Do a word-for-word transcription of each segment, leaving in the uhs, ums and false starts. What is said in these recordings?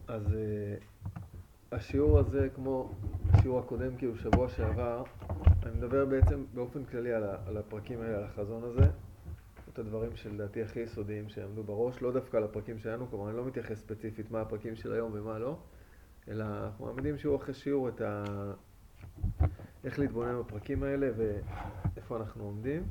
אז uh, השיעור הזה, כמו השיעור הקודם, כאילו שבוע שעבר, אני מדבר בעצם באופן כללי על, ה, על הפרקים האלה, על החזון הזה, את הדברים שלדעתי הכי יסודיים שעמדו בראש, לא דווקא על הפרקים שלנו, כלומר אני לא מתייחס ספציפית מה הפרקים של היום ומה לא, אלא אנחנו מעמידים שיעור אחרי שיעור את ה... איך להתבונן בפרקים האלה ואיפה אנחנו עומדים.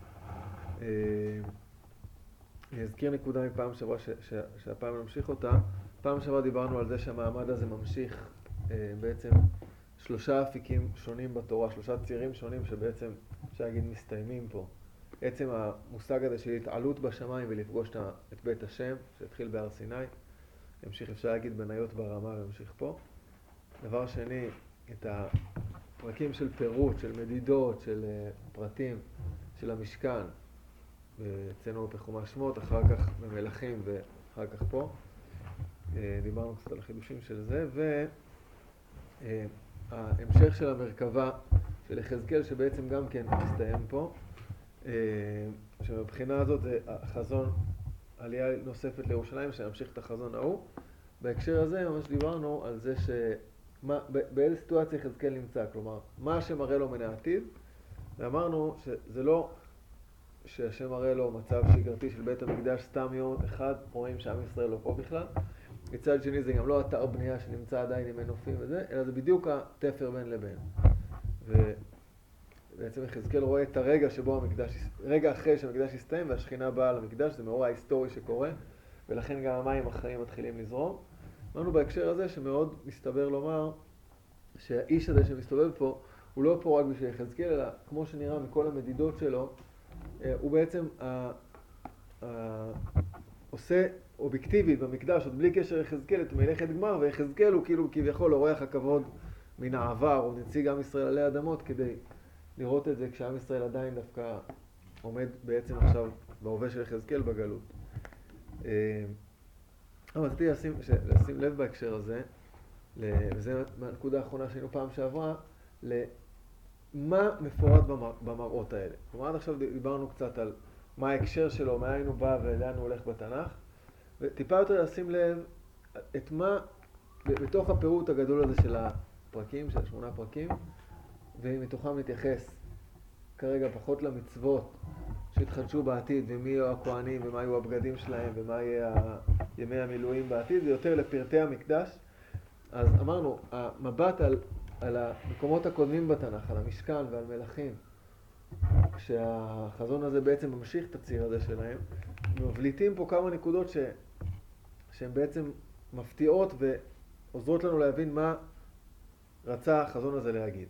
אני אזכיר נקודה מפעם שעברה ש... ש... שהפעם נמשיך אותה. פעם שעברה דיברנו על זה שהמעמד הזה ממשיך אה, בעצם שלושה אפיקים שונים בתורה, שלושה צירים שונים שבעצם אפשר להגיד מסתיימים פה. עצם המושג הזה של התעלות בשמיים ולפגוש את בית השם, שהתחיל בהר סיני, ימשיך אפשר להגיד בניות ברמה וימשיך פה. דבר שני, את הפרקים של פירוט, של מדידות, של uh, פרטים, של המשכן, אצלנו בחומש שמות, אחר כך במלכים ואחר כך פה. Uh, דיברנו קצת על החידושים של זה, וההמשך uh, של המרכבה של יחזקאל שבעצם גם כן מסתיים פה. Uh, שמבחינה הזאת זה החזון עלייה נוספת לירושלים, שנמשיך את החזון ההוא. בהקשר הזה ממש דיברנו על זה ש... מה, באיזה סיטואציה יחזקאל נמצא, כלומר, מה השם מראה לו מן העתיד, ואמרנו שזה לא שהשם מראה לו מצב שגרתי של בית המקדש סתם יום אחד, רואים שעם ישראל לא פה בכלל, מצד שני זה גם לא אתר בנייה שנמצא עדיין עם מנופים וזה, אלא זה בדיוק התפר בין לבין. ובעצם יחזקאל רואה את הרגע שבו המקדש, רגע אחרי שהמקדש יסתיים והשכינה באה למקדש, זה מאורע ההיסטורי שקורה, ולכן גם המים החיים מתחילים לזרום. אמרנו בהקשר הזה שמאוד מסתבר לומר שהאיש הזה שמסתובב פה הוא לא פה רק בשביל יחזקאל, אלא כמו שנראה מכל המדידות שלו, הוא בעצם ה... ה... עושה אובייקטיבית במקדש, עוד בלי קשר יחזקאל, את מלאכת גמר, ויחזקאל הוא כאילו כביכול אורח הכבוד מן העבר, הוא נציג עם ישראל עלי אדמות כדי לראות את זה כשעם ישראל עדיין דווקא עומד בעצם עכשיו בהווה של יחזקאל בגלות. אבל רציתי לשים, לשים לב בהקשר הזה, וזה הנקודה האחרונה שהיינו פעם שעברה, למה מפורט במר, במראות האלה. כלומר, עד עכשיו דיברנו קצת על מה ההקשר שלו, מה היינו בא ולאן הוא הולך בתנ"ך, וטיפה יותר לשים לב את מה, בתוך הפירוט הגדול הזה של הפרקים, של שמונה פרקים, ומתוכם נתייחס כרגע פחות למצוות שהתחדשו בעתיד, ומי יהיו הכהנים, ומה יהיו הבגדים שלהם, ומה יהיה ימי המילואים בעתיד, ויותר לפרטי המקדש. אז אמרנו, המבט על, על המקומות הקודמים בתנ"ך, על המשכן ועל מלכים, שהחזון הזה בעצם ממשיך את הציר הזה שלהם, מבליטים פה כמה נקודות ש, שהן בעצם מפתיעות ועוזרות לנו להבין מה רצה החזון הזה להגיד.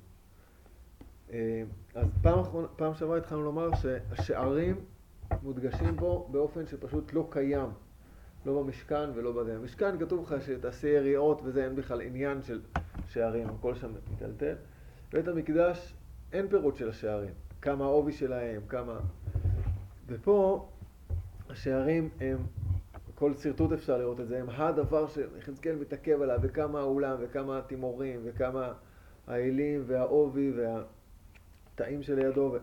אז פעם, פעם שעברה התחלנו לומר שהשערים מודגשים פה באופן שפשוט לא קיים, לא במשכן ולא בזה. במשכן כתוב לך שתעשה יריעות וזה, אין בכלל עניין של שערים, הכל שם מתלתל. בית המקדש אין פירוט של השערים, כמה העובי שלהם, כמה... ופה השערים הם, כל סרטוט אפשר לראות את זה, הם הדבר שיחזקאל מתעכב עליו, וכמה האולם וכמה התימורים וכמה האלים והעובי והתאים שלידו.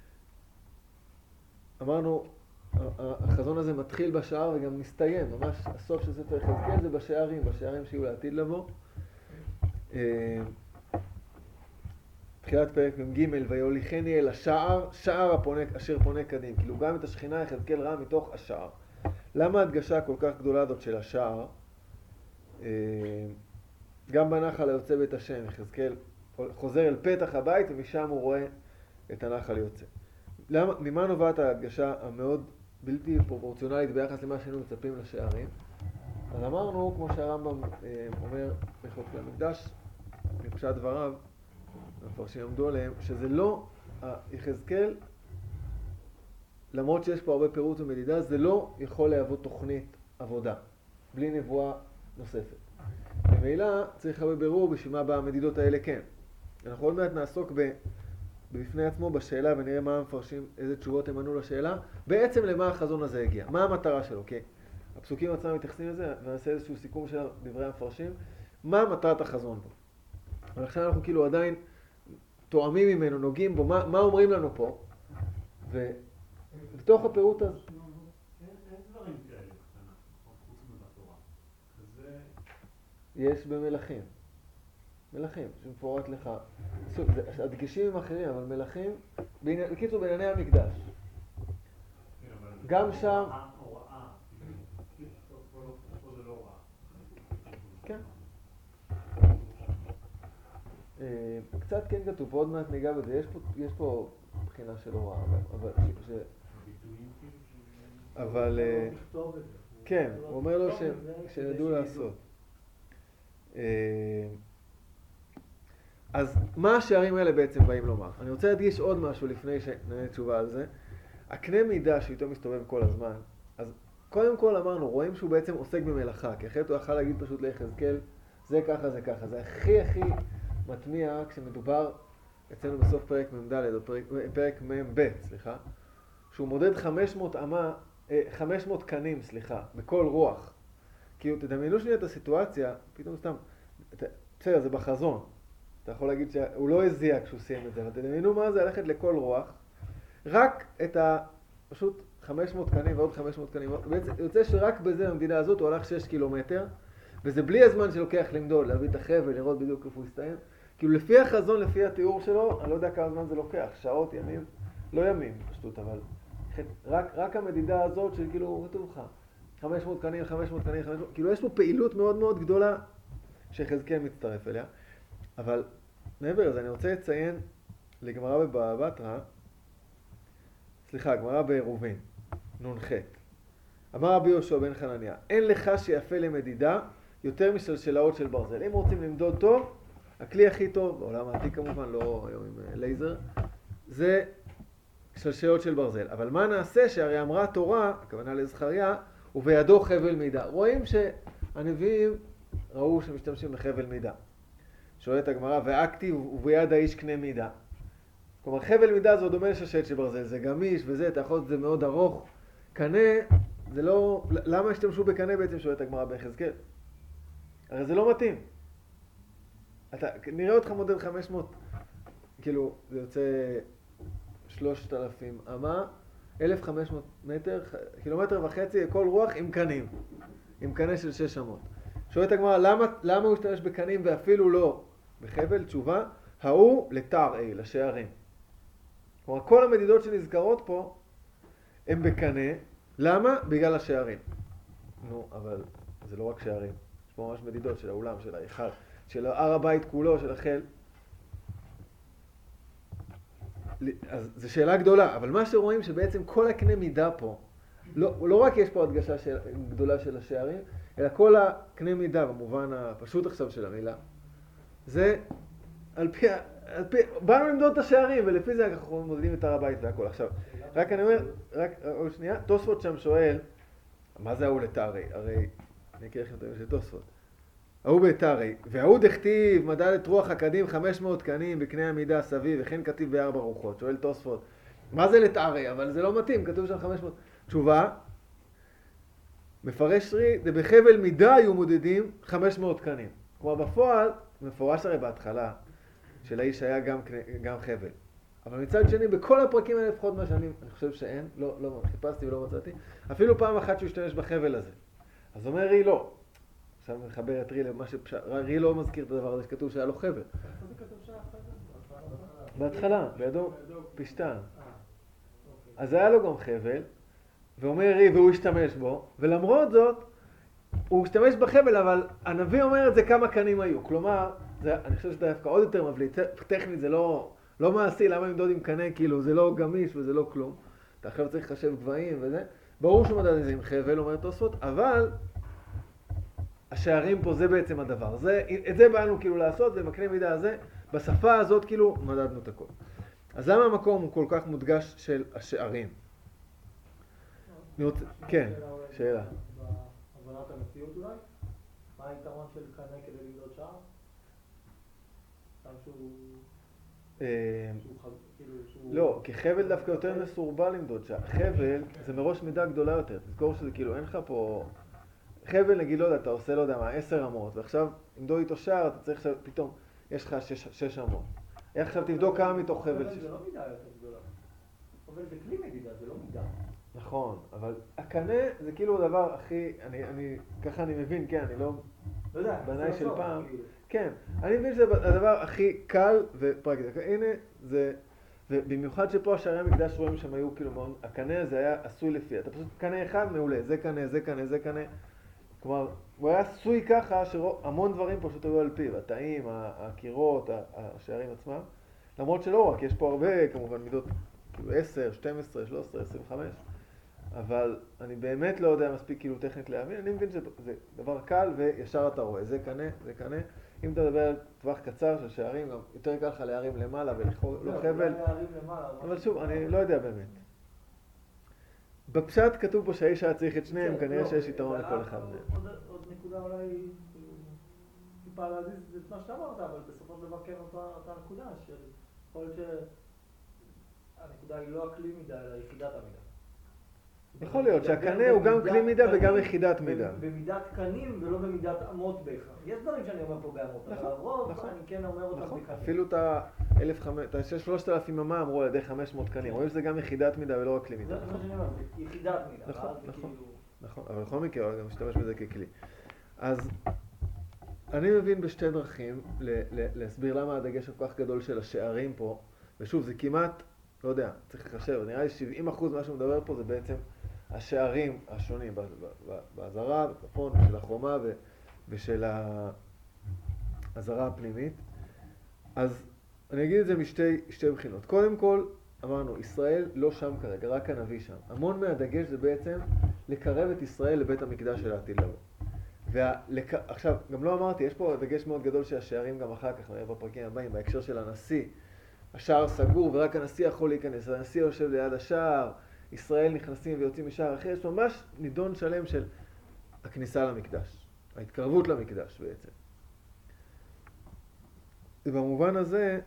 אמרנו, החזון הזה מתחיל בשער וגם מסתיים, ממש הסוף של ספר יחזקאל זה בשערים, בשערים שיהיו לעתיד לבוא. תחילת פרק מ"ג, ויוליכני אל השער, שער הפונה, אשר פונה קדים. כאילו גם את השכינה יחזקאל ראה מתוך השער. למה ההדגשה כל כך גדולה הזאת של השער? גם בנחל היוצא בית השם, יחזקאל חוזר אל פתח הבית ומשם הוא רואה את הנחל יוצא. למה, ממה נובעת ההדגשה המאוד בלתי פרופורציונלית ביחס למה שהיינו מצפים לשערים? אז אמרנו, כמו שהרמב"ם אומר בחוק למקדש, בפשט דבריו, המפרשים עמדו עליהם, שזה לא, יחזקאל, למרות שיש פה הרבה פירוט ומדידה, זה לא יכול להוות תוכנית עבודה, בלי נבואה נוספת. במילא צריך הרבה בירור בשביל מה במדידות האלה כן. אנחנו עוד מעט נעסוק ב... בפני עצמו בשאלה ונראה מה המפרשים, איזה תשובות הם ענו לשאלה, בעצם למה החזון הזה הגיע, מה המטרה שלו, כן? הפסוקים עצמם מתייחסים לזה, ונעשה איזשהו סיכום של דברי המפרשים, מה מטרת החזון פה. אבל עכשיו אנחנו כאילו עדיין תואמים ממנו, נוגעים בו, מה, מה אומרים לנו פה, ובתוך הפירוט הזה... אין דברים כאלה קטנה, חוץ מבתורה. זה יש במלכים. מלכים, שמפורט לך. שוב, זה- הדגשים הם אחרים, אבל מלכים, בעניין- בקיצור, בענייני המקדש. גם שם... הוראה. פה זה לא הוראה. כן. אה, קצת כן כתוב, עוד מעט ניגע בזה, יש פה, יש פה בחינה של הוראה, אבל, אבל, ש, ש, אבל, אה, כן, הוא אומר לו ש, שידעו לעשות. אה, אז מה השערים האלה בעצם באים לומר? אני רוצה להדגיש עוד משהו לפני שנענה תשובה על זה. הקנה מידה שאיתו מסתובב כל הזמן, אז קודם כל אמרנו, רואים שהוא בעצם עוסק במלאכה, כי אחרת הוא יכול להגיד פשוט ליחזקאל, זה ככה, זה ככה. זה הכי הכי מטמיע כשמדובר אצלנו בסוף פרק מ"ד, או פרק, פרק מ"ב, סליחה, שהוא מודד חמש מאות אמה, חמש מאות קנים, סליחה, בכל רוח. כאילו, תדמיינו שנייה את הסיטואציה, פתאום סתם, בסדר, זה בחזון. אתה יכול להגיד שהוא לא הזיע כשהוא סיים את זה, אבל תדמיינו מה זה ללכת לכל רוח, רק את ה... פשוט חמש מאות קנים ועוד חמש מאות קנים. בעצם יוצא שרק בזה, במדינה הזאת, הוא הלך שש קילומטר, וזה בלי הזמן שלוקח למדוד, להביא את החבל, לראות בדיוק איפה הוא יסתיים. כאילו לפי החזון, לפי התיאור שלו, אני לא יודע כמה זמן זה לוקח, שעות, ימים, לא ימים פשוט, אבל רק, רק המדידה הזאת של כאילו, כתוב לך, חמש מאות קנים, חמש מאות קנים, חמש מאות, כאילו יש פה פעילות מאוד מאוד גדולה שיחזקאל מצטרף אליה. אבל מעבר לזה, אני רוצה לציין לגמרא בבבא בתרא, סליחה, גמרא בעירובין, נ"ח. אמר רבי יהושע בן חנניה, אין לך שיפה למדידה יותר משלשלאות של ברזל. אם רוצים למדוד טוב, הכלי הכי טוב, בעולם העתיק כמובן, לא היום עם לייזר, זה שלשלאות של ברזל. אבל מה נעשה שהרי אמרה התורה, הכוונה לזכריה, ובידו חבל מידה. רואים שהנביאים ראו שמשתמשים בחבל מידה. שואלת הגמרא, והכתיב וביד האיש קנה מידה. כלומר, חבל מידה זה דומה לשלשלת של ברזל, זה גמיש וזה, אתה יכול לעשות את זה מאוד ארוך. קנה, זה לא... למה השתמשו בקנה בעצם, שואלת הגמרא ביחזקאל? הרי זה לא מתאים. אתה, נראה אותך מודד חמש מאות, כאילו, זה יוצא שלושת אלפים אמה, אלף וחמש מאות מטר, קילומטר וחצי, כל רוח עם קנים, עם קנה של שש אמות. שואלת הגמרא, למה, למה הוא השתמש בקנים ואפילו לא בחבל? תשובה, ההוא לתרעי, לשערים. כלומר, כל המדידות שנזכרות פה הם בקנה. למה? בגלל השערים. נו, אבל זה לא רק שערים. יש פה ממש מדידות של האולם, של ההיכל, של הר הבית כולו, של החיל. אז זו שאלה גדולה, אבל מה שרואים שבעצם כל הקנה מידה פה, לא, לא רק יש פה הדגשה של, גדולה של השערים, אלא כל הקנה מידה, במובן הפשוט עכשיו של המילה, זה על פי, על פי, באנו למדוד את השערים, ולפי זה אנחנו מודדים את הר הבית והכל. עכשיו, רק אני אומר, רק עוד שנייה, תוספות שם שואל, מה זה ההוא לתארי? הרי, אני אקריא לכם את המילה של תוספות. ההוא בתארי, וההוא דכתיב מדד את רוח הקדים חמש מאות קנים בקנה המידה סביב, וכן כתיב בארבע רוחות. שואל תוספות, מה זה לתארי? אבל זה לא מתאים, כתוב שם חמש מאות. תשובה, מפרש שרי, זה בחבל מידה היו מודדים חמש מאות קנים. כלומר בפועל, מפורש הרי בהתחלה, של האיש היה גם, גם חבל. אבל מצד שני, בכל הפרקים האלה, לפחות מה שאני אני חושב שאין, לא, לא, חיפשתי ולא מצאתי, אפילו פעם אחת שהוא השתמש בחבל הזה. אז אומר רי לא. עכשיו מחבר את רי למה שפשע, רי לא מזכיר את הדבר הזה שכתוב שהיה לו חבל. איפה זה כתוב שהיה חבל? בהתחלה, בידו פשטן. אז היה לו גם חבל, ואומר רי והוא השתמש בו, ולמרות זאת, הוא השתמש בחבל, אבל הנביא אומר את זה כמה קנים היו. כלומר, זה, אני חושב שזה דווקא עוד יותר מבליט, טכנית זה לא, לא מעשי, למה למדוד עם קנה, כאילו זה לא גמיש וזה לא כלום. אתה עכשיו צריך לחשב גבהים וזה. ברור שהוא מדד את זה עם חבל, אומר תוספות, אבל השערים פה זה בעצם הדבר. זה, את זה באנו כאילו לעשות, ובקנה מידה הזה, בשפה הזאת כאילו מדדנו את הכל. אז למה המקום הוא כל כך מודגש של השערים? רוצה... כן, שאלה. בהבנת המציאות אולי? מה היתרון של קנה כדי למדוד שער? לא, כי חבל דווקא יותר מסורבל למדוד שער. חבל זה מראש מידה גדולה יותר. תזכור שזה כאילו אין לך פה... חבל נגיד, לא יודע, אתה עושה, לא יודע מה, עשר אמות, ועכשיו למדוד איתו שער, אתה צריך פתאום, יש לך שש, שש אמות. איך עכשיו תבדוק כמה מתוך חבל? חבל זה לא מידה יותר גדולה. חבל זה כלי מדידה, זה לא מידה. נכון, אבל הקנה זה כאילו הדבר הכי, אני, אני, ככה אני מבין, כן, אני לא, לא יודע, בנאי זה של לא פעם. טוב, כאילו. כן, אני מבין שזה הדבר הכי קל ופרקטי. הנה, זה, ובמיוחד שפה השערי המקדש רואים שהם היו כאילו, מאוד- הקנה הזה היה עשוי לפי, אתה פשוט קנה אחד מעולה, זה קנה, זה קנה, זה קנה. כלומר, הוא היה עשוי ככה שהמון דברים פשוט היו על פיו, התאים, הקירות, השערים עצמם. למרות שלא רק, יש פה הרבה כמובן מידות, כאילו עשר, שתים עשרה, שלוש עשרה, עשרים וחמש. אבל אני באמת לא יודע מספיק כאילו טכנית להבין, אני מבין שזה דבר קל וישר אתה רואה, זה קנה, זה קנה. אם אתה מדבר על טווח קצר של שערים, גם יותר קל לך להרים למעלה ולא חבל. אבל שוב, אני לא יודע באמת. בפשט כתוב פה שהאיש היה צריך את שניהם, כנראה שיש יתרון לכל אחד מהם. עוד נקודה אולי טיפה להזיז את מה שאתה אמרת, אבל בסופו של דבר כן אותה נקודה, שיכול להיות שהנקודה היא לא הכלי מידה, אלא יחידת המידה. יכול להיות שהקנה הוא גם כלי מידה וגם יחידת מידה. במידת קנים ולא במידת אמות בהכרח. יש דברים שאני אומר פה באמות, אבל הרוב אני כן אומר אותם בקנים. אפילו את שלושת אלפים אמה אמרו על ידי חמש מאות קנים. רואים שזה גם יחידת מידה ולא רק כלי מידה. זה מה שאני אומר, זה יחידת מידה. נכון, נכון. נכון, אבל בכל מקרה הוא גם משתמש בזה ככלי. אז אני מבין בשתי דרכים להסביר למה הדגש כל כך גדול של השערים פה. ושוב, זה כמעט, לא יודע, צריך לחשב, נראה לי שבעים אחוז מה שהוא מדבר פה זה בעצם השערים השונים בעזרה, בצפון, של החומה ושל העזרה הפנימית. אז אני אגיד את זה משתי שתי בחינות. קודם כל, אמרנו, ישראל לא שם כרגע, רק הנביא שם. המון מהדגש זה בעצם לקרב את ישראל לבית המקדש של העתיד לבוא. והלק... עכשיו, גם לא אמרתי, יש פה דגש מאוד גדול של השערים גם אחר כך, נראה בפרקים הבאים, בהקשר של הנשיא. השער סגור ורק הנשיא יכול להיכנס, הנשיא יושב ליד השער, ישראל נכנסים ויוצאים משער אחר, יש ממש נידון שלם של הכניסה למקדש, ההתקרבות למקדש בעצם. ובמובן הזה,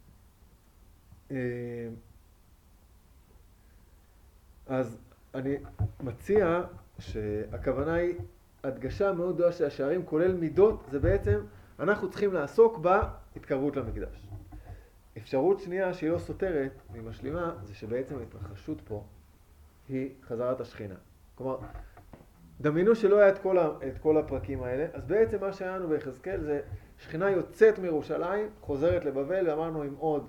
אז אני מציע שהכוונה היא הדגשה מאוד גדולה של השערים, כולל מידות, זה בעצם, אנחנו צריכים לעסוק בהתקרבות למקדש. אפשרות שנייה שהיא לא סותרת, והיא משלימה, זה שבעצם ההתרחשות פה היא חזרת השכינה. כלומר, דמיינו שלא היה את כל, ה, את כל הפרקים האלה, אז בעצם מה שהיה לנו ביחזקאל זה שכינה יוצאת מירושלים, חוזרת לבבל, ואמרנו עם עוד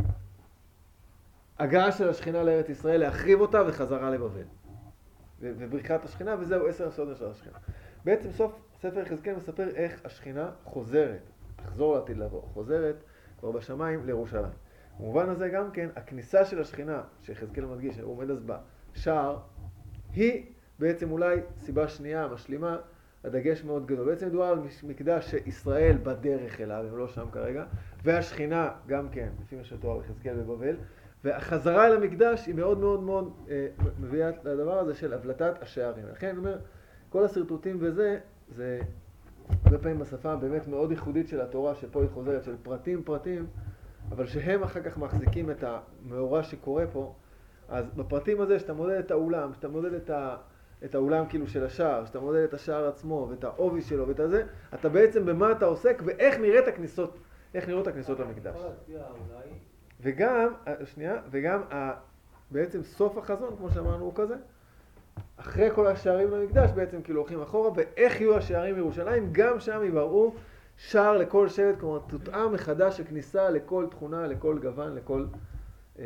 הגעה של השכינה לארץ ישראל, להחריב אותה וחזרה לבבל. ו- ובריחת השכינה, וזהו עשר הסודות של השכינה. בעצם סוף ספר יחזקאל מספר איך השכינה חוזרת, תחזור לעתיד לבוא, חוזרת כבר בשמיים לירושלים. במובן הזה גם כן, הכניסה של השכינה, שיחזקאל מדגיש, הוא עומד אז בשער, היא בעצם אולי סיבה שנייה, משלימה, הדגש מאוד גדול. בעצם מדובר על מקדש שישראל בדרך אליו, הם לא שם כרגע, והשכינה גם כן, לפי מה שתואר יחזקאל בבבל, והחזרה אל המקדש היא מאוד מאוד מאוד אה, מביאה לדבר הזה של הבלטת השערים. לכן אני אומר, כל הסרטוטים וזה, זה הרבה פעמים בשפה באמת מאוד ייחודית של התורה, שפה היא חוזרת של פרטים פרטים, אבל שהם אחר כך מחזיקים את המאורע שקורה פה. אז בפרטים הזה, שאתה מודד את האולם, שאתה מודד את, ה, את האולם כאילו של השער, שאתה מודד את השער עצמו ואת העובי שלו ואת הזה, אתה בעצם במה אתה עוסק ואיך נראית הכניסות, איך נראות הכניסות למקדש. וגם, שנייה, וגם ה, בעצם סוף החזון, כמו שאמרנו, הוא כזה. אחרי כל השערים למקדש בעצם כאילו הולכים אחורה, ואיך יהיו השערים בירושלים, גם שם יבראו שער לכל שבט, כלומר תותאם מחדש הכניסה לכל תכונה, לכל גוון, לכל... אה,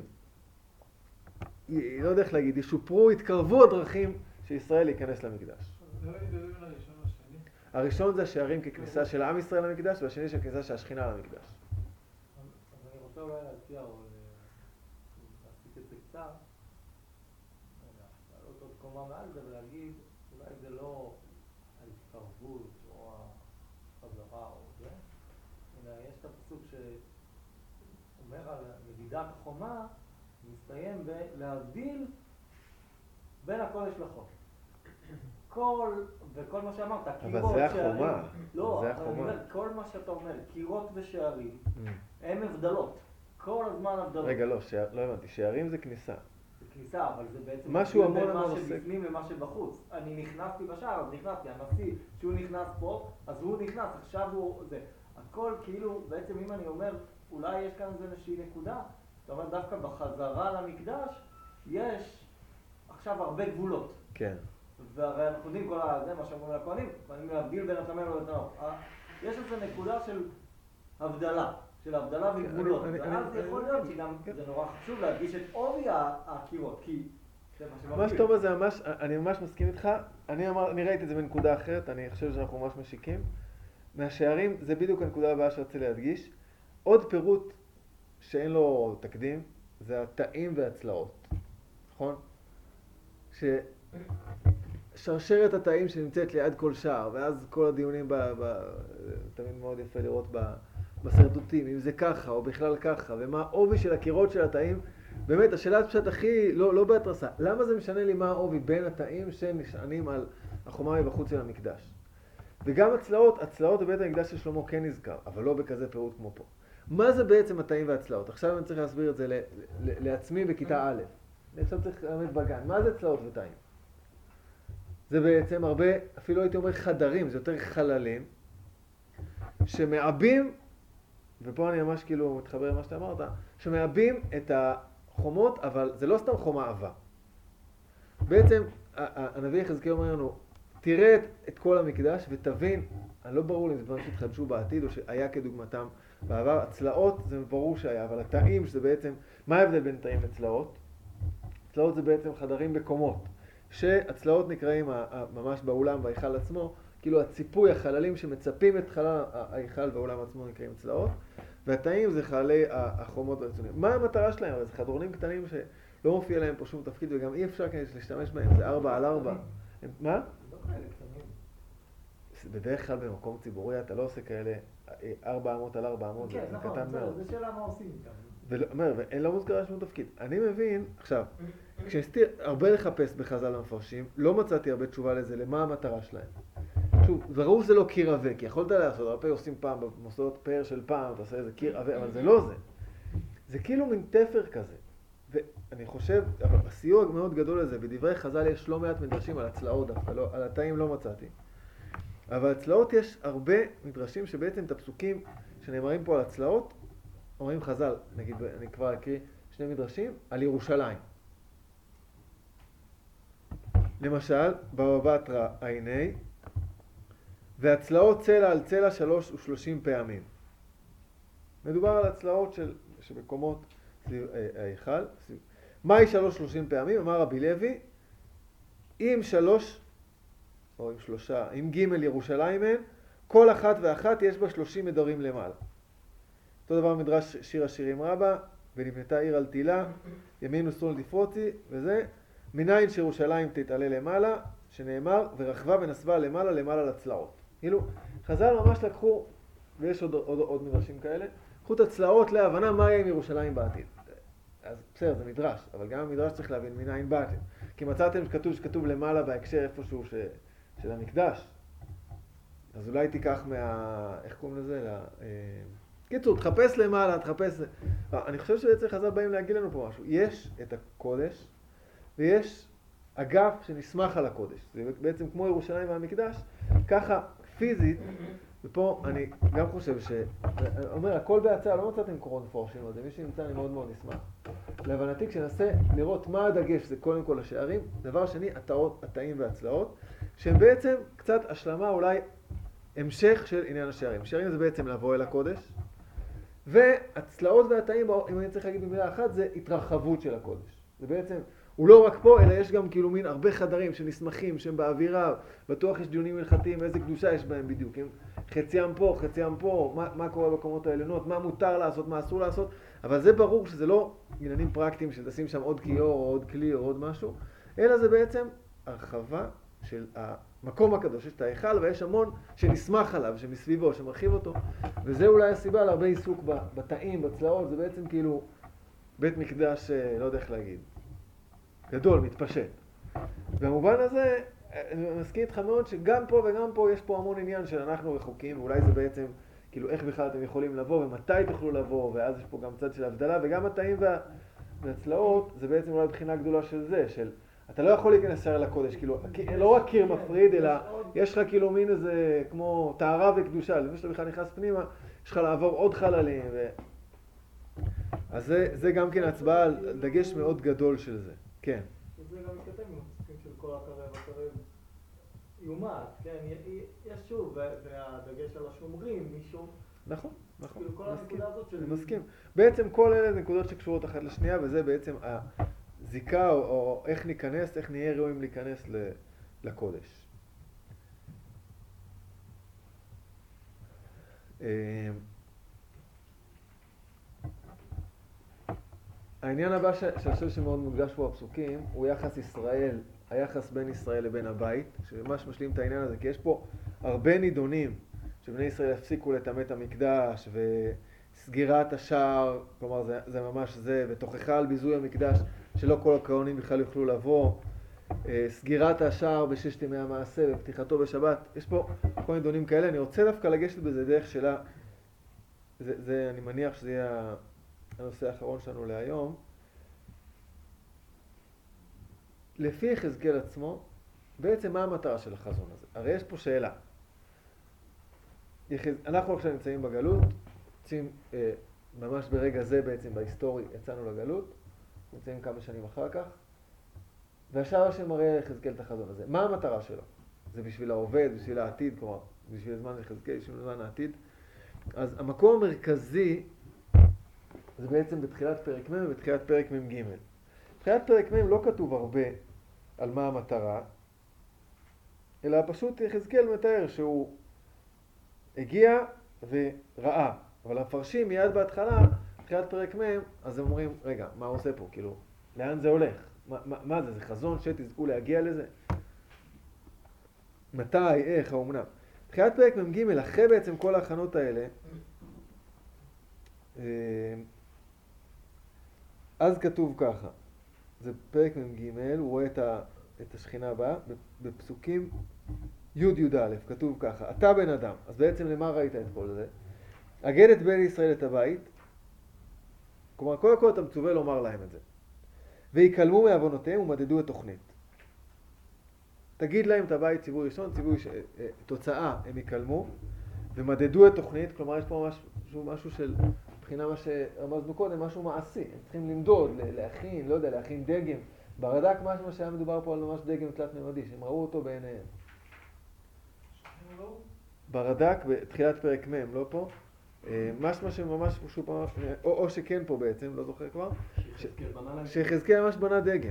לא יודע איך להגיד, ישופרו, יתקרבו הדרכים שישראל ייכנס למקדש. לא ידעים על הראשון והשני? הראשון זה השערים ככניסה של עם ישראל למקדש, והשני של כניסה של השכינה למקדש. אז אני רוצה אולי להציע, או להסיק את זה קצת, לעלות עוד קומה מעל זה ולהגיד, אולי זה לא ההתקרבות או החזרה או זה, אלא יש את הפסוק שאומר על מדידת החומה, מסתיים בלהבדיל בין הקודש לחול. כל, וכל מה שאמרת, קירות, אבל זה החומה. לא, זה אבל החומה. אני אומר, כל מה שאתה אומר, קירות ושערים, הם הבדלות. כל הזמן הבדלות. רגע, לא, שער, לא הבנתי, שערים זה כניסה. זה כניסה, אבל זה בעצם... משהו המון בין המון מה עוסק. שבפנים ומה שבחוץ. אני נכנסתי בשער, אז נכנסתי. הנשיא, שהוא נכנס פה, אז הוא נכנס, עכשיו הוא... זה. הכל כאילו, בעצם אם אני אומר, אולי יש כאן איזושהי נקודה, זאת אומרת, דווקא בחזרה למקדש, יש עכשיו הרבה גבולות. כן. והרי אנחנו יודעים כל זה, מה שאומרים לכהנים, אני להבדיל בין הטמא לטהור. יש איזו נקודה של הבדלה, של הבדלה וגבולות, ואז יכול להיות שגם זה נורא חשוב להדגיש את עובי הקירות, כי זה מה שמבדיל. מה שאתה אומר זה ממש, אני ממש מסכים איתך, אני אמר, אני ראיתי את זה בנקודה אחרת, אני חושב שאנחנו ממש משיקים. מהשערים זה בדיוק הנקודה הבאה שרציתי להדגיש. עוד פירוט שאין לו תקדים, זה התאים והצלעות, נכון? ששרשרת התאים שנמצאת ליד כל שער, ואז כל הדיונים, ב, ב, תמיד מאוד יפה לראות ב, בסרטוטים, אם זה ככה או בכלל ככה, ומה העובי של הקירות של התאים. באמת, השאלה פשוט הכי, לא, לא בהתרסה, למה זה משנה לי מה העובי בין התאים שנשענים על החומה מבחוץ של המקדש? וגם הצלעות, הצלעות בבית המקדש של שלמה כן נזכר, אבל לא בכזה פירוט כמו פה. מה זה בעצם התאים והצלעות? עכשיו אני צריך להסביר את זה ל, ל, לעצמי בכיתה א'. אני עכשיו צריך ללמד בגן. מה זה צלעות ותאים? זה בעצם הרבה, אפילו הייתי אומר חדרים, זה יותר חללים, שמעבים, ופה אני ממש כאילו מתחבר למה שאתה אמרת, שמעבים את החומות, אבל זה לא סתם חומה עבה. בעצם הנביא יחזקאל אומר לנו, תראה את, את כל המקדש ותבין, אני לא ברור לי אם זה דברים שהתחדשו בעתיד או שהיה כדוגמתם בעבר. הצלעות זה ברור שהיה, אבל התאים שזה בעצם, מה ההבדל בין תאים וצלעות? צלעות זה בעצם חדרים בקומות, שהצלעות נקראים ממש באולם וההיכל עצמו, כאילו הציפוי, החללים שמצפים את חלל ההיכל והאולם עצמו נקראים צלעות, והתאים זה חללי החומות והרצונים. מה המטרה שלהם? אבל זה חדרונים קטנים שלא מופיע להם פה שום תפקיד וגם אי אפשר כדי להשתמש בהם, זה ארבע על ארבע. מה? בדרך כלל במקום ציבורי אתה לא עושה כאלה ארבע אמות על ארבע אמות, זה קטן מאוד. זה שאלה מה עושים איתם. ואומר, ואין לא מוזכר שום תפקיד. אני מבין, עכשיו, כשניסיתי הרבה לחפש בחז"ל המפרשים, לא מצאתי הרבה תשובה לזה, למה המטרה שלהם. שוב, ברור שזה לא קיר עבה, כי יכולת לעשות, הרבה עושים פעם, במוסדות פאר של פעם, אתה עושה איזה קיר עבה, אבל זה לא זה. זה כאילו מין תפר כזה. ואני חושב, אבל הסיוע מאוד גדול לזה, בדברי חז"ל יש לא מעט מדרשים על הצלעות דווקא, לא, על התאים לא מצאתי. אבל הצלעות יש הרבה מדרשים שבעצם את הפסוקים שנאמרים פה על הצלעות, אומרים חז"ל, נגיד, אני כבר אקריא שני מדרשים, על ירושלים. למשל, בבא בתרא עיני, והצלעות צלע על צלע שלוש ושלושים פעמים. מדובר על הצלעות של, שבקומות סביב ההיכל. מהי שלוש שלושים פעמים? אמר רבי לוי, אם שלוש, או עם שלושה, עם ג' ירושלים הם, כל אחת ואחת יש בה שלושים מדרים למעלה. אותו דבר מדרש שיר השירים רבה, ונבנתה עיר על תילה, ימין ושמאל תפרוצי, וזה, מניין שירושלים תתעלה למעלה, שנאמר, ורחבה ונסבה למעלה למעלה לצלעות. כאילו, חז"ל ממש לקחו, ויש עוד, עוד, עוד מדרשים כאלה, לקחו את הצלעות להבנה מה יהיה עם ירושלים בעתיד. אז בסדר, זה מדרש, אבל גם המדרש צריך להבין מניין באתם. כי מצאתם שכתוב, שכתוב למעלה בהקשר איפשהו ש, של המקדש. אז אולי תיקח מה... איך קוראים לזה? לה, אה... קיצור, תחפש למעלה, תחפש... אני חושב שבעצם חז"ל באים להגיד לנו פה משהו. יש את הקודש, ויש אגף שנסמך על הקודש. זה בעצם כמו ירושלים והמקדש, ככה פיזית, ופה אני גם חושב ש... אני אומר, הכל בהצעה, לא מצאתם קורות מפורשים על זה, מי שנמצא אני מאוד מאוד נשמח. להבנתי, כשננסה לראות מה הדגש, זה קודם כל השערים, דבר שני, התאות, התאים והצלעות, שהם בעצם קצת השלמה, אולי המשך של עניין השערים. שערים זה בעצם לבוא אל הקודש, והצלעות והתאים, אם אני צריך להגיד במילה אחת, זה התרחבות של הקודש. זה בעצם, הוא לא רק פה, אלא יש גם כאילו מין הרבה חדרים שנסמכים, שהם באווירה, בטוח יש דיונים הלכתיים, איזה קדושה יש בהם בדיוק. חציים פה, חציים פה, מה, מה קורה בקומות העליונות, מה מותר לעשות, מה אסור לעשות, אבל זה ברור שזה לא עניינים פרקטיים של תשים שם עוד כיור או עוד כלי או עוד משהו, אלא זה בעצם הרחבה של המקום הקדוש, יש את ההיכל ויש המון שנסמך עליו, שמסביבו, שמרחיב אותו, וזה אולי הסיבה להרבה עיסוק בתאים, בצלעות, זה בעצם כאילו בית מקדש, לא יודע איך להגיד, גדול, מתפשט. במובן הזה, אני מסכים איתך מאוד שגם פה וגם פה יש פה המון עניין של אנחנו רחוקים, ואולי זה בעצם, כאילו איך בכלל אתם יכולים לבוא ומתי תוכלו לבוא, ואז יש פה גם צד של הבדלה, וגם התאים וה... והצלעות זה בעצם אולי בחינה גדולה של זה, של אתה לא יכול להיכנס שער לקודש, כאילו, לא רק קיר מפריד, אלא יש לך כאילו מין איזה, כמו טהרה וקדושה, לפני שאתה בכלל נכנס פנימה, יש לך לעבור עוד חללים, ו... אז זה, זה גם כן הצבעה על דגש מאוד גדול של זה, כן. זה גם מתכתב עם הפסוקים של כל הקרב הקרב. יומת, כן, יש שוב, והדגש על השומרים, מישהו... נכון, נכון. כאילו כל הנקודה הזאת של... אני מסכים. בעצם כל אלה נקודות שקשורות אחת לשנייה, וזה בעצם הזיקה, או, או איך ניכנס, איך נהיה ראויים להיכנס לקודש. העניין הבא שאני חושב שמאוד מודגש פה בפסוקים, הוא יחס ישראל, היחס בין ישראל לבין הבית, שממש משלים את העניין הזה, כי יש פה הרבה נידונים, שבני ישראל הפסיקו לטמא את המקדש, וסגירת השער, כלומר זה, זה ממש זה, ותוכחה על ביזוי המקדש, שלא כל הכהנים בכלל יוכלו לבוא, סגירת השער בששת ימי המעשה, ופתיחתו בשבת, יש פה כל נידונים כאלה, אני רוצה דווקא לגשת בזה דרך שלה, זה, זה, אני מניח שזה יהיה הנושא האחרון שלנו להיום. לפי יחזקאל עצמו, בעצם מה המטרה של החזון הזה? הרי יש פה שאלה. יחז... אנחנו עכשיו נמצאים בגלות, נמצאים אה, ממש ברגע זה בעצם בהיסטורי יצאנו לגלות, נמצאים כמה שנים אחר כך, ועכשיו השם מראה יחזקאל את החזון הזה. מה המטרה שלו? זה בשביל העובד, בשביל העתיד, כלומר, בשביל זמן יחזקאל, בשביל זמן העתיד. אז המקום המרכזי זה בעצם בתחילת פרק מ' ובתחילת פרק מ' ג'. בתחילת פרק מ' לא כתוב הרבה על מה המטרה, אלא פשוט יחזקאל מתאר שהוא הגיע וראה. אבל המפרשים מיד בהתחלה, בתחילת פרק מ', אז הם אומרים, רגע, מה הוא עושה פה? כאילו, לאן זה הולך? מה, מה, מה זה? זה חזון שתזכו להגיע לזה? מתי? איך? האומנם? בתחילת פרק מ' ג', אחרי בעצם כל ההכנות האלה, אז כתוב ככה, זה פרק מ' ג', הוא רואה את, ה, את השכינה הבאה, בפסוקים י' י' א', כתוב ככה, אתה בן אדם, אז בעצם למה ראית את כל זה? אגד את בני ישראל את הבית, כלומר, קודם כל אתה מצווה לומר להם את זה, ויקלמו מעוונותיהם ומדדו את תוכנית. תגיד להם את הבית ציווי ראשון, ציווי ש... תוצאה הם יקלמו, ומדדו את תוכנית, כלומר יש פה משהו, משהו של... מבחינה מה שרמזנו קודם, משהו מעשי, הם צריכים למדוד, להכין, לא יודע, להכין דגם. ברד"ק משהו שהיה מדובר פה על ממש דגם תלת ממדי, שהם ראו אותו בעיניהם. ברד"ק, בתחילת פרק מ', לא פה, משהו שממש, או, או שכן פה בעצם, לא זוכר כבר, שיחזקאל ממש בנה דגם.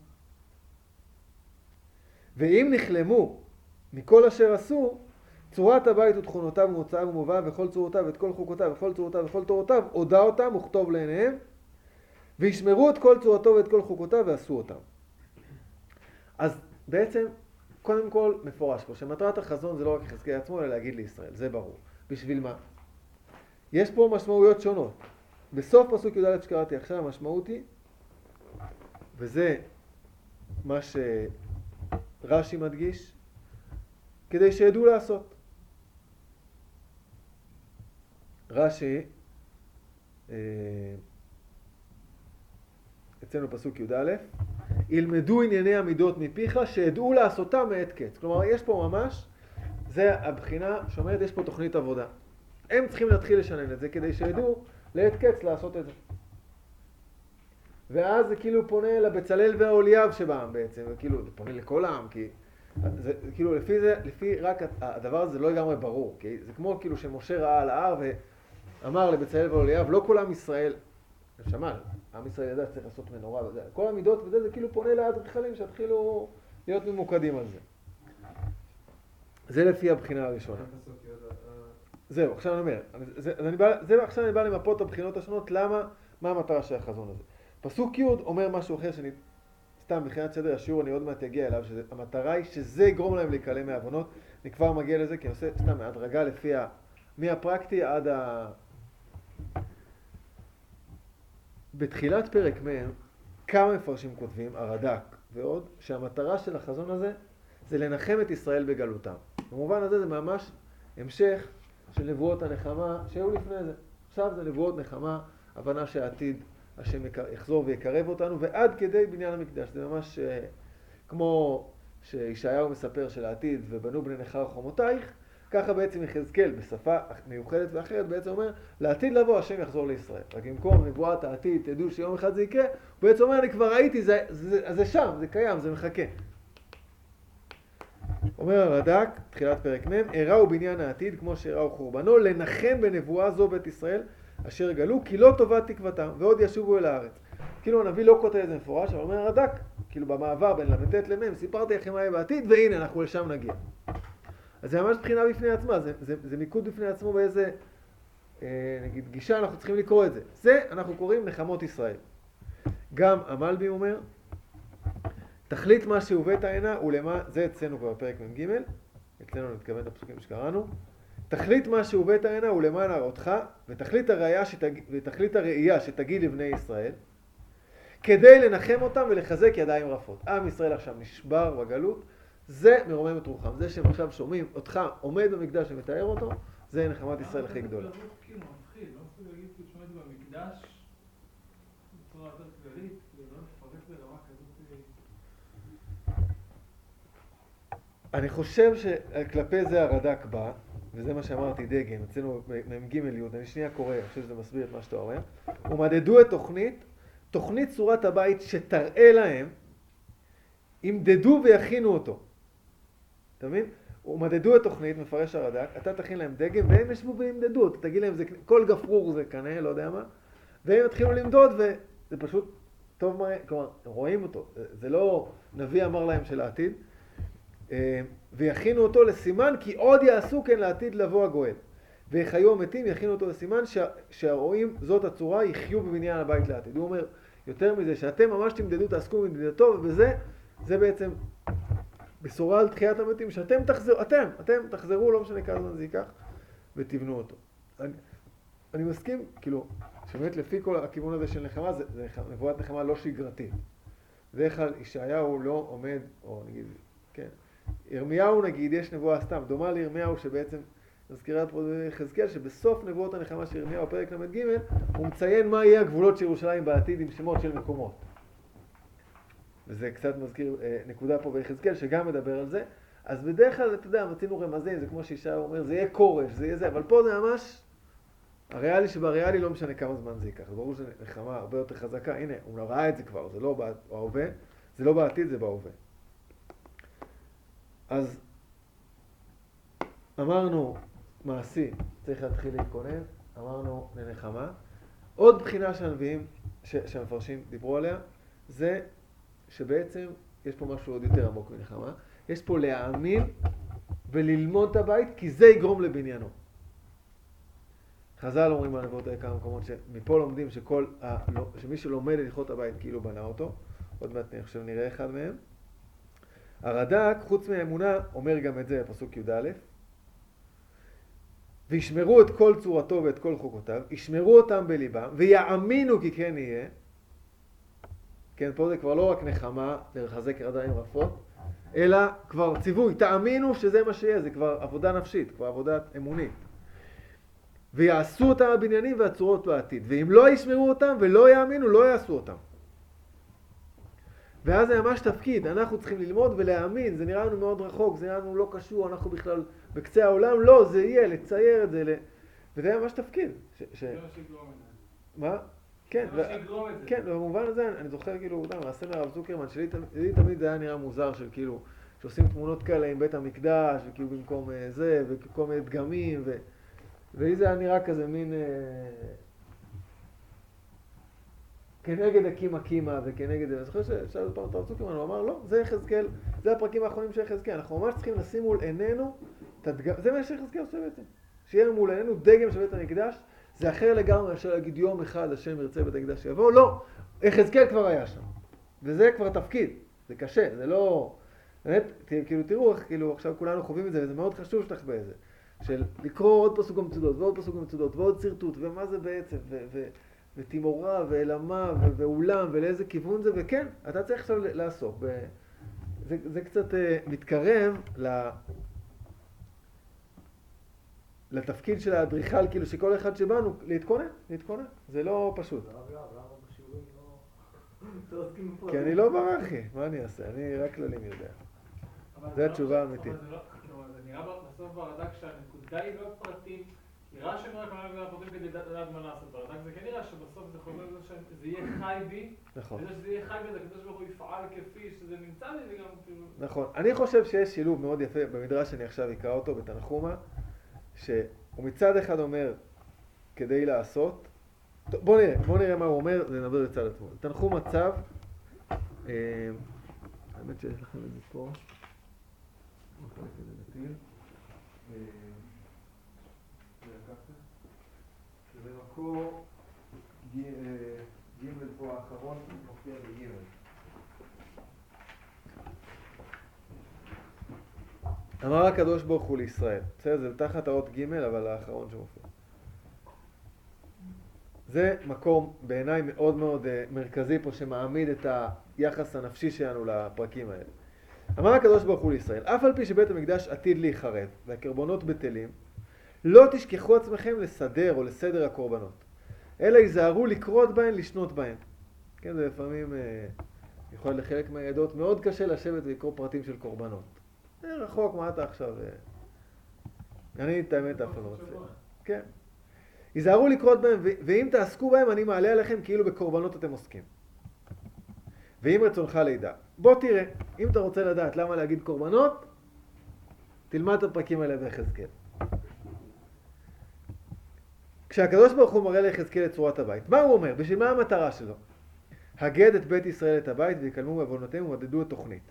ואם נכלמו מכל אשר עשו, צורת הבית ותכונותיו ומוצאיו ומובאיו וכל צורותיו, את כל חוקותיו וכל צורותיו וכל תורותיו, הודע אותם וכתוב לעיניהם, וישמרו את כל צורתו ואת כל חוקותיו ועשו אותם. אז בעצם, קודם כל מפורש פה, שמטרת החזון זה לא רק יחזקאל עצמו, אלא להגיד לישראל, זה ברור. בשביל מה? יש פה משמעויות שונות. בסוף פסוק י' א' שקראתי עכשיו, המשמעות היא, וזה מה שרש"י מדגיש, כדי שידעו לעשות. רש"י, אה, אצלנו פסוק י' א', ילמדו ענייני המידות מפיך שידעו לעשותם מעת קץ. כלומר, יש פה ממש, זה הבחינה שאומרת, יש פה תוכנית עבודה. הם צריכים להתחיל לשנן את זה כדי שידעו לעת קץ לעשות את זה. ואז זה כאילו פונה לבצלאל והאוליאב שבעם בעצם, וכאילו זה פונה לכל העם, כי זה, כאילו לפי זה, לפי רק הדבר הזה לא לגמרי ברור, כי זה כמו כאילו שמשה ראה על ההר ואמר לבצלאל והאוליאב, לא כל עם ישראל, שמע, עם ישראל ידע שצריך לעשות מנורה וזה, כל המידות וזה, זה כאילו פונה לאדריכלים שהתחילו להיות ממוקדים על זה. זה לפי הבחינה הראשונה. זהו, עכשיו אני אומר, זה, אני בא, זה עכשיו אני בא למפות את הבחינות השונות, למה, מה המטרה של החזון הזה. פסוק י' אומר משהו אחר שאני, סתם מבחינת סדר השיעור אני עוד מעט אגיע אליו, שהמטרה היא שזה יגרום להם להיקלם מהעוונות, אני כבר מגיע לזה כי אני עושה סתם מהדרגה לפי ה... מהפרקטי עד ה... בתחילת פרק מ' כמה מפרשים כותבים, הרד"ק ועוד, שהמטרה של החזון הזה זה לנחם את ישראל בגלותם. במובן הזה זה ממש המשך של נבואות הנחמה שהיו לפני זה. עכשיו זה נבואות נחמה, הבנה שהעתיד השם יחזור ויקרב אותנו, ועד כדי בניין המקדש. זה ממש כמו שישעיהו מספר של העתיד, ובנו בני נכר חומותייך, ככה בעצם יחזקאל בשפה מיוחדת ואחרת בעצם אומר, לעתיד לבוא השם יחזור לישראל. רק במקום נבואת העתיד, תדעו שיום אחד זה יקרה, הוא בעצם אומר, אני כבר ראיתי, זה, זה, זה שם, זה קיים, זה מחכה. אומר הרד"ק, תחילת פרק מ', איראו בניין העתיד כמו שאיראו חורבנו, לנחם בנבואה זו בית ישראל אשר גלו, כי לא טובה תקוותם, ועוד ישובו אל הארץ. כאילו הנביא לא כותב את זה מפורש, אבל אומר הרד"ק, כאילו במעבר בין למ"ט למ', סיפרתי לכם מה יהיה בעתיד, והנה אנחנו לשם נגיע. אז זה ממש בחינה בפני עצמה, זה, זה, זה מיקוד בפני עצמו באיזה, אה, נגיד, גישה אנחנו צריכים לקרוא את זה. זה אנחנו קוראים נחמות ישראל. גם המלבים אומר, תכלית מה שהובאת הנה ולמה, זה אצלנו כבר בפרק מ"ג, אצלנו נתכוון את הפסוקים שקראנו, תכלית מה שהובאת הנה ולמען הראותך, ותכלית הראייה שתג... ותכלית הראייה שתגיד לבני ישראל, כדי לנחם אותם ולחזק ידיים רפות. עם ישראל עכשיו נשבר בגלות, זה מרומם את רוחם. זה שהם עכשיו שומעים אותך עומד במקדש ומתאר אותו, זה נחמת ישראל הכי גדולה. כאילו מפחיד, לא מסוגל להגיד כאילו שעומד במקדש בצורה יותר כללית, כאילו לא לפרק ברמה כזאת. אני חושב שכלפי זה הרד"ק בא, וזה מה שאמרתי דגם, אצלנו מ"ג י', אני שנייה קורא, אני חושב שזה מסביר את מה שאתה אומר, ומדדו את תוכנית, תוכנית צורת הבית שתראה להם, ימדדו ויכינו אותו. אתה מבין? ומדדו את תוכנית, מפרש הרד"ק, אתה תכין להם דגם, והם ישבו וימדדו, אתה תגיד להם, זה, כל גפרור זה קנה, לא יודע מה, והם התחילו למדוד, וזה פשוט טוב מראה, כלומר, רואים אותו, זה לא נביא אמר להם של העתיד, ויכינו אותו לסימן, כי עוד יעשו כן לעתיד לבוא הגואל. ויחיו המתים, יכינו אותו לסימן, שה, שהרואים זאת הצורה, יחיו בבניין הבית לעתיד. הוא אומר, יותר מזה, שאתם ממש תמדדו, תעסקו במדידתו, ובזה, זה בעצם בשורה על תחיית המתים, שאתם תחזרו, אתם, אתם תחזרו, לא משנה כמה זמן זה ייקח, ותבנו אותו. אני, אני מסכים, כאילו, שבאמת לפי כל הכיוון הזה של נחמה, זה, זה נבואת נחמה לא שגרתית. בדרך כלל ישעיהו לא עומד, או נגיד, כן, ירמיהו נגיד, יש נבואה סתם, דומה לירמיהו שבעצם, מזכירת פה חזקאל, שבסוף נבואות הנחמה של ירמיהו, פרק למ"ג, הוא מציין מה יהיה הגבולות של ירושלים בעתיד עם שמות של מקומות. וזה קצת מזכיר אה, נקודה פה ביחזקאל שגם מדבר על זה. אז בדרך כלל, אתה יודע, מצינו רמזים, זה כמו שישעיהו אומר, זה יהיה קורש, זה יהיה זה, אבל פה זה ממש, הריאלי שבריאלי לא משנה כמה זמן זה ייקח. ברור שזה נחמה הרבה יותר חזקה, הנה, הוא ראה את זה כבר, זה לא בהווה, זה לא בעתיד, זה בהווה. אז אמרנו מעשי, צריך להתחיל להתכונן, אמרנו לנחמה. עוד בחינה שהנביאים, שהמפרשים דיברו עליה, זה שבעצם יש פה משהו עוד יותר עמוק מנחמה. יש פה להאמין וללמוד את הבית, כי זה יגרום לבניינו. חז"ל אומרים על נבואות כמה מקומות שמפה לומדים שכל ה... שמי שלומד ללכות את הבית כאילו בנה אותו. עוד מעט אני חושב נראה אחד מהם. הרד"ק, חוץ מהאמונה, אומר גם את זה בפסוק י"א. וישמרו את כל צורתו ואת כל חוקותיו, ישמרו אותם בליבם, ויאמינו כי כן יהיה. כן, פה זה כבר לא רק נחמה לרחזק ידיים רפות, אלא כבר ציווי, תאמינו שזה מה שיהיה, זה כבר עבודה נפשית, כבר עבודה אמונית. ויעשו אותם הבניינים והצורות בעתיד, ואם לא ישמרו אותם ולא יאמינו, לא יעשו אותם. ואז זה ממש תפקיד, אנחנו צריכים ללמוד ולהאמין, זה נראה לנו מאוד רחוק, זה נראה לנו לא קשור, אנחנו בכלל בקצה העולם, לא, זה יהיה, לצייר את זה, ל... וזה ממש תפקיד. ש... ש... זה מה שיגרום את זה. מה? כן, זה מה שיגרום את זה. כן, במובן הזה אני זוכר כאילו, אתה יודע, מעשה מהרב צוקרמן, שלי לי תמיד זה היה נראה מוזר של כאילו, שעושים תמונות כאלה עם בית המקדש, וכאילו במקום זה, וכל מיני דגמים, ו... ולי זה היה נראה כזה מין... כנגד הקימה קימה וכנגד... אני זוכר ששאלו פעם את הרב צוקרמן, הוא אמר, לא, זה יחזקאל, זה הפרקים האחרונים של יחזקאל, אנחנו ממש צריכים לשים מול עינינו, הדג... זה מה שיחזקאל עושה בעצם, שיהיה מול עינינו דגם של בית המקדש, זה אחר לגמרי אפשר להגיד יום אחד השם ירצה בית המקדש שיבוא, לא, יחזקאל כבר היה שם, וזה כבר תפקיד, זה קשה, זה לא... באמת, כאילו תראו איך כאילו עכשיו כולנו חווים את זה, וזה מאוד חשוב שתחווה את זה, של לקרוא עוד פסוק ומצודות ועוד פסוק ומצודות ועוד שרטוט, ומה זה בעצם, ו... ו... ותימורה ואלמה ואולם ולאיזה כיוון זה, וכן, אתה צריך עכשיו לעסוק. ב... זה, זה קצת uh, מתקרב ל... לתפקיד של האדריכל, כאילו שכל אחד שבאנו, להתכונן, להתכונן. זה לא פשוט. כי אני לא ברחי, מה אני אעשה? אני רק כללים יודע. זה התשובה האמיתית. זה נראה בסוף ברד"ק שהנקודה היא לא פרטית, כי רש"י אומר הכוונה לפרטים כדי לדעת מה לעשות, אבל רק זה כן נראה שבסוף זה חוזר לזה שזה יהיה חי בי, נכון. וזה שזה יהיה חי בי, זה הקדוש ברוך הוא יפעל כפי שזה נמצא לי וגם כאילו... נכון. אני חושב שיש שילוב מאוד יפה במדרש שאני עכשיו אקרא אותו, בתנחומה, שהוא מצד אחד אומר כדי לעשות, טוב, בוא נראה, בוא נראה מה הוא אומר, זה נדבר לצד עצמו. תנחום מצב, אה, האמת שיש לכם את זה פה, מחלק את זה נטיל, אה, זה לקחת, זה מקור ג' פה האחרון, מופיע בג' אמר הקדוש ברוך הוא לישראל, בסדר, זה תחת האות ג' אבל האחרון שמופיע. זה מקום בעיניי מאוד מאוד uh, מרכזי פה שמעמיד את היחס הנפשי שלנו לפרקים האלה. אמר הקדוש ברוך הוא לישראל, אף על פי שבית המקדש עתיד להיחרב והקרבנות בטלים, לא תשכחו עצמכם לסדר או לסדר הקורבנות, אלא ייזהרו לקרות בהן, לשנות בהן. כן, זה לפעמים uh, יכול להיות לחלק מהעדות מאוד קשה לשבת ולקרוא פרטים של קורבנות. זה רחוק, מה אתה עכשיו? Uh... אני את האמת אף לא רוצה. כן. ייזהרו לקרות בהם, ואם תעסקו בהם אני מעלה עליכם כאילו בקורבנות אתם עוסקים. ואם רצונך לידע. בוא תראה, אם אתה רוצה לדעת למה להגיד קורבנות, תלמד את הפרקים האלה ביחזקאל. כשהקדוש ברוך הוא מראה ליחזקאל את צורת הבית, מה הוא אומר? בשביל מה המטרה שלו? הגד את בית ישראל את הבית ויקלמו בעוונותיהם ומדדו את תוכנית.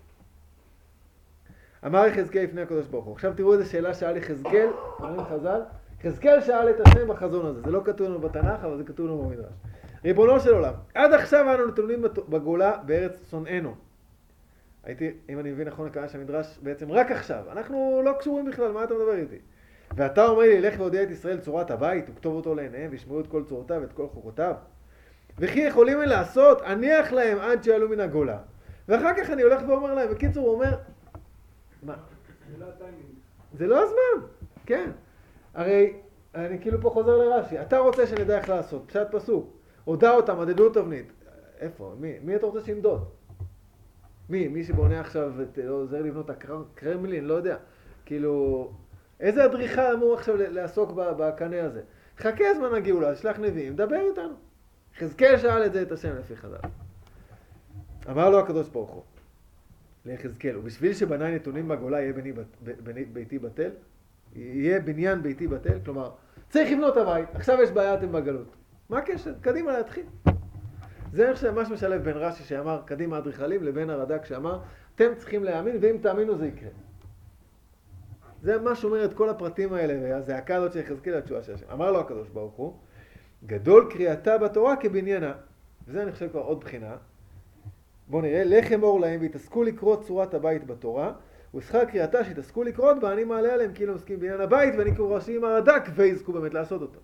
אמר יחזקאל לפני הקדוש ברוך הוא. עכשיו תראו איזו שאלה שאל יחזקאל, אומרים חז"ל, יחזקאל שאל את השם בחזון הזה, זה לא כתוב לנו בתנ"ך, אבל זה כתוב לנו במדרש. ריבונו של עולם, עד עכשיו אנו נתונים בגולה בארץ שונאינו. הייתי, אם אני מבין נכון, הכוונה של המדרש בעצם רק עכשיו. אנחנו לא קשורים בכלל, מה אתה מדבר איתי? ואתה אומר לי, לך והודיע את ישראל צורת הבית, וכתוב אותו לעיניהם, וישמעו את כל צורותיו ואת כל חוקותיו. וכי יכולים הם לעשות, אניח להם עד שיעלו מן הגולה. ואחר כך אני הולך ואומר להם, בקיצור הוא אומר, מה? זה לא הטיימינג. זה לא הזמן, כן. הרי אני כאילו פה חוזר לרש"י, אתה רוצה שנדע איך לעשות, פשט פסוק, הודע אותם, מדדו תבנית. איפה? מי? מי אתה רוצה שימדוד? מי? מי שבונה עכשיו, לא עוזר לבנות הקרמלין, לא יודע. כאילו, איזה אדריכל אמור עכשיו לעסוק בקנה הזה? חכה זמן הגאולה, שלח נביאים, דבר איתנו. יחזקאל שאל את זה את השם לפי חז"ל. אמר לו הקדוש ברוך הוא ליחזקאל, ובשביל שבניי נתונים בגולה יהיה בני, בני, ביתי בטל, יהיה בניין ביתי בטל, כלומר, צריך לבנות הבית, עכשיו יש בעיה אתם בגלות. מה הקשר? קדימה להתחיל. זה איך שממש משלב בין רש"י שאמר קדימה אדריכלים לבין הרד"ק שאמר אתם צריכים להאמין ואם תאמינו זה יקרה. זה מה שאומר את כל הפרטים האלה, והזעקה הזאת של יחזקאל התשובה של השם. אמר לו הקדוש ברוך הוא, גדול קריאתה בתורה כבניינה. וזה אני חושב כבר עוד בחינה. בואו נראה, לך אמור להם והתעסקו לקרוא צורת הבית בתורה, ושכר קריאתה שהתעסקו לקרות בה, אני מעלה עליהם כאילו עוסקים בעניין הבית, ואני קורא ראשי עם הרד"ק ויזכו באמת לעשות אותו.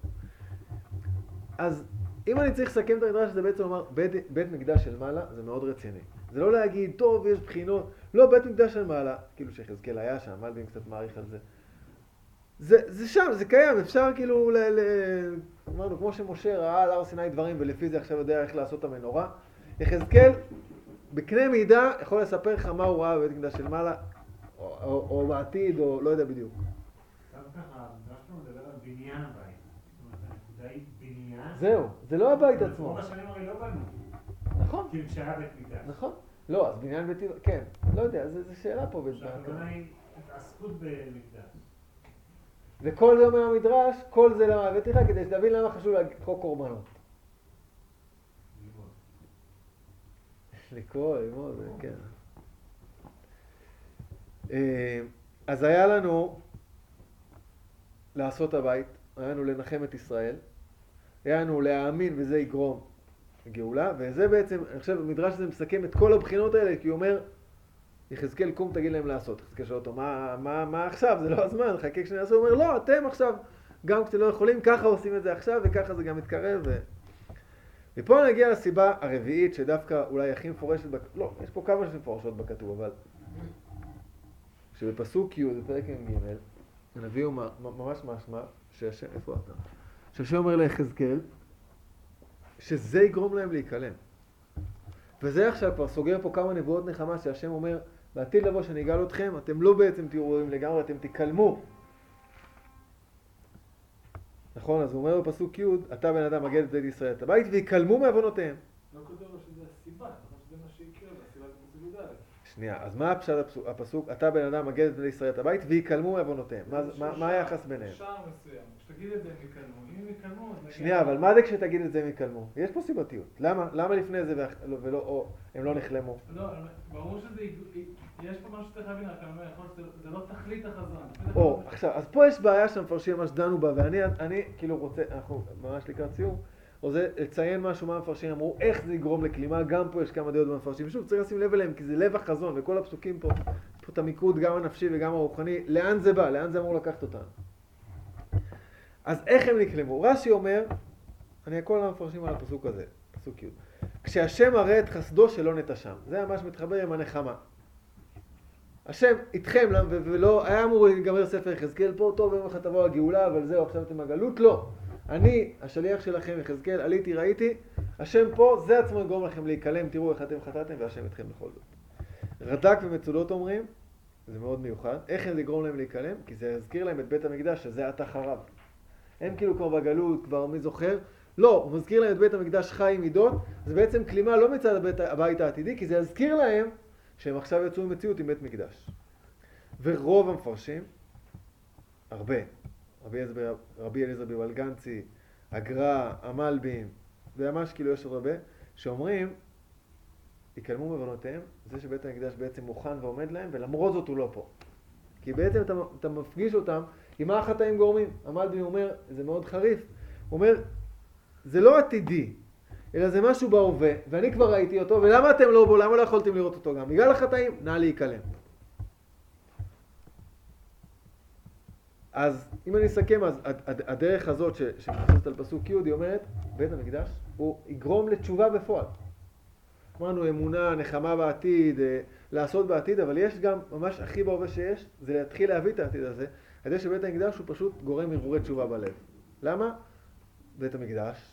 אז אם אני צריך לסכם את המדרש, זה בעצם לומר, בית, בית מקדש של מעלה, זה מאוד רציני. זה לא להגיד, טוב, יש בחינות, לא, בית מקדש של מעלה, כאילו שיחזקאל היה שם, מלבים קצת מעריך על זה. זה, זה שם, זה קיים, אפשר כאילו, ל, ל, אמרנו, כמו שמשה ראה על הר סיני דברים, ולפי זה עכשיו יודע איך לעשות את המנורה, יחזקאל, בקנה מידה, יכול לספר לך מה הוא ראה בבית מקדש של מעלה, או, או, או בעתיד, או לא יודע בדיוק. עכשיו ככה, המדרש שלנו מדבר על בניין הבית. זאת אומרת, הנקודה היא בניין. זהו, זה לא הבית עצמו. רוב השנים הרי לא בנו. נכון. כאילו שהיה בית מקדש. נכון. לא, אז בניין ביתי, כן. לא יודע, זו שאלה פה. שהכוונה היא התעסקות במקדש. וכל זה אומר המדרש, כל זה למה הבאתי לך, כדי שתבין למה חשוב לקרוא קורבנות. לקרוא, ללמוד, כן. אז היה לנו לעשות הבית, היה לנו לנחם את ישראל, היה לנו להאמין וזה יגרום גאולה, וזה בעצם, אני חושב, המדרש הזה מסכם את כל הבחינות האלה, כי הוא אומר, יחזקאל קום תגיד להם לעשות. יחזקאל שואל אותו, מה, מה, מה עכשיו? זה לא הזמן, חכה כשאני אעשה. הוא אומר, לא, אתם עכשיו, גם כשאתם לא יכולים, ככה עושים את זה עכשיו, וככה זה גם מתקרב. ו... ופה נגיע לסיבה הרביעית, שדווקא אולי הכי מפורשת, בק... לא, יש פה כמה שמפורשות בכתוב, אבל שבפסוק י' בפרק ג' הנביא הוא ממש משמע, שהשם, איפה אתה? שהשם אומר ליחזקאל, שזה יגרום להם להיכלם. וזה עכשיו כבר סוגר פה כמה נבואות נחמה שהשם אומר, בעתיד לבוא שאני אגאל אתכם, אתם לא בעצם תהיו רואים לגמרי, אתם תיכלמו. נכון? אז הוא אומר בפסוק י', אתה בן אדם מגד את בית ישראל את הבית, ויקלמו מעוונותיהם. לא כותב לו שזה הסיבה, נכון שזה מה שיקרה, והסיבה זה פסוק י"א. שנייה, אז מה הפשט הפסוק, הפסוק, אתה בן אדם מגד את בית ישראל את הבית, ויקלמו מעוונותיהם. מה, מה, מה היחס ביניהם? שער מסוים, כשתגיד את זה הם יקלמו, אם הם יקלמו אז נגיד... שנייה, אבל מה זה כשתגיד את זה הם יקלמו? יש פה סיבתיות. למה? למה לפני זה ולא, ולא, או, הם לא נחלמו? לא, ברור שזה, יש פה משהו שצריך להבין, רק אני אומר, יכול להיות שזה לא תכלית החזון. או, עכשיו, אז פה יש בעיה שהמפרשים ממש דנו בה, ואני, אני, כאילו רוצה, אנחנו ממש לקראת סיום, רוצה לציין משהו מה המפרשים אמרו, איך זה יגרום לכלימה, גם פה יש כמה דעות במפרשים. שוב, צריך לשים לב אליהם, כי זה לב החזון, וכל הפסוקים פה, פה את המיקוד, גם הנפשי וגם הרוחני, לאן זה בא, לאן זה אמור לקחת אותנו. אז איך הם נקלמו? רש"י אומר, אני הכל המפרשים על הפסוק הזה, פסוק י', כשהשם מראה את חסדו שלא נטשם, זה ממש מתחבר עם הנחמה. השם איתכם, ולא, היה אמור להיגמר ספר יחזקאל פה, טוב, יום אחד תבוא הגאולה, אבל זהו, עכשיו אתם הגלות, לא. אני, השליח שלכם, יחזקאל, עליתי, ראיתי, השם פה, זה עצמו יגרום לכם להיקלם, תראו איך אתם חטאתם, והשם איתכם בכל זאת. רד"ק ומצודות אומרים, זה מאוד מיוחד, איך זה יגרום להם להיקלם? כי זה יזכיר להם את בית המקדש, שזה עתה חרב. הם כאילו כבר בגלות, כבר מי זוכר? לא, הוא מזכיר להם את בית המקדש חי עם מידות, זה בעצם כלימה לא מצד הבית, הבית העתידי, כי זה יזכיר להם שהם עכשיו יצאו ממציאות עם בית מקדש. ורוב המפרשים, הרבה, רבי אליעזר, רבי אליעזר בבלגנצי, הגר"א, המלבים, וממש כאילו יש עוד הרבה, שאומרים, יקלמו מעוונותיהם, זה שבית המקדש בעצם מוכן ועומד להם, ולמרות זאת הוא לא פה. כי בעצם אתה, אתה מפגיש אותם עם מה החטאים גורמים. המלבים אומר, זה מאוד חריף, הוא אומר, זה לא עתידי, אלא זה משהו בהווה, ואני כבר ראיתי אותו, ולמה אתם לא בו, למה לא יכולתם לראות אותו גם? בגלל החטאים, נא להיקלם. אז אם אני אסכם, אז הדרך הזאת שמתבססת על פסוק י' היא אומרת, בית המקדש הוא יגרום לתשובה בפועל. אמרנו אמונה, נחמה בעתיד, לעשות בעתיד, אבל יש גם, ממש הכי בהווה שיש, זה להתחיל להביא את העתיד הזה, על ידי שבית המקדש הוא פשוט גורם הרהורי תשובה בלב. למה? בית המקדש,